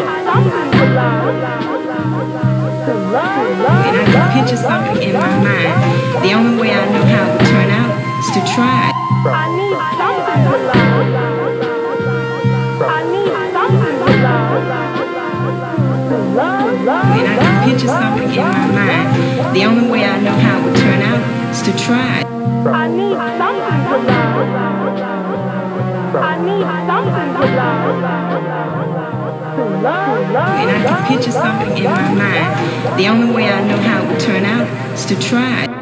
And I can picture something in my mind. The only way I know how it would turn out is to try. I need something to love. I need something to love. And I can picture something in my mind. The only way I know how it would turn out is to try. I need something to love. I need something to love. And I can picture something in my mind. The only way I know how it would turn out is to try.